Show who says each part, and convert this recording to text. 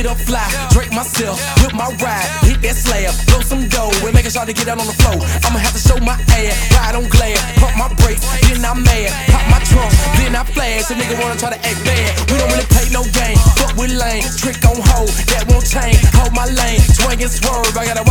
Speaker 1: up fly, Drake myself, whip my ride, hit that slab, blow some dough, and making sure to get out on the floor. I'ma have to show my ass, ride on glare, pump my brakes, then I'm mad, pop my trunk, then I flash. A nigga wanna try to act bad, we don't really play no game, fuck with lane, trick on hold, that won't change, hold my lane, swing and swerve, I gotta